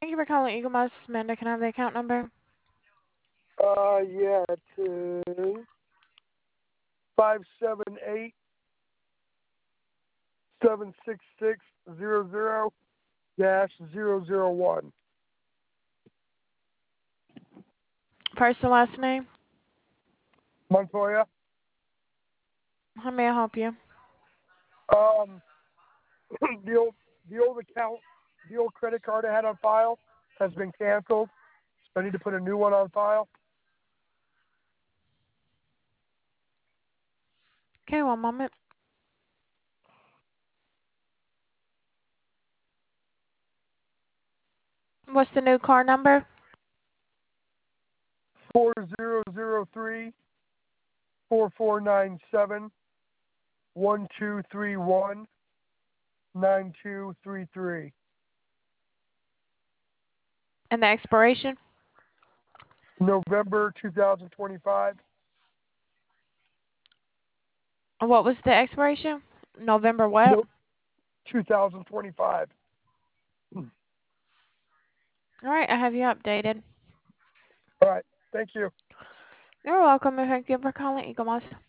Thank you for calling Eagle Mouse. This is Amanda. Can I have the account number? Yeah, it is 578-766-00-001. First and last name. Montoya. How may I help you? Um, the old account, the old credit card I had on file has been canceled. So I need to put a new one on file. Okay, one moment. What's the new card number? 4003-4497-1231-9233. And the expiration? November 2025. What was the expiration? November what? Nope. 2025. All right, I have you updated. All right. Thank you. You're welcome, and thank you for calling Eagle Mouse.